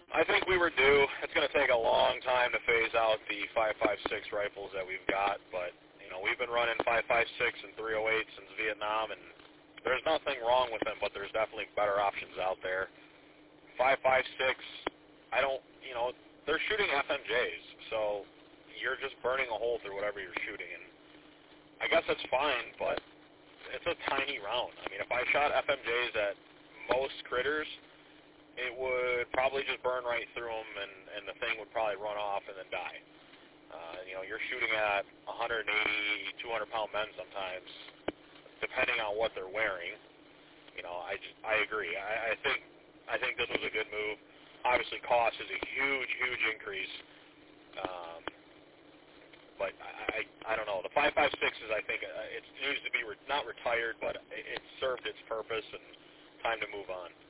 I think we were due. It's going to take a long time to phase out the 5.56 rifles that we've got, but we've been running 5.56 and 308 since Vietnam, and there's nothing wrong with them, but there's definitely better options out there. 5.56, I don't, they're shooting FMJs, so you're just burning a hole through whatever you're shooting, and I guess that's fine, but it's a tiny round. I mean, if I shot FMJs at most critters, it would probably just burn right through them, and the thing would probably run off and then die. You're shooting at 180, 200-pound men sometimes, depending on what they're wearing. I agree. I think this was a good move. Obviously, cost is a huge, huge increase. But I don't know. The 5.56s, I think it needs to be not retired, but it served its purpose, and time to move on.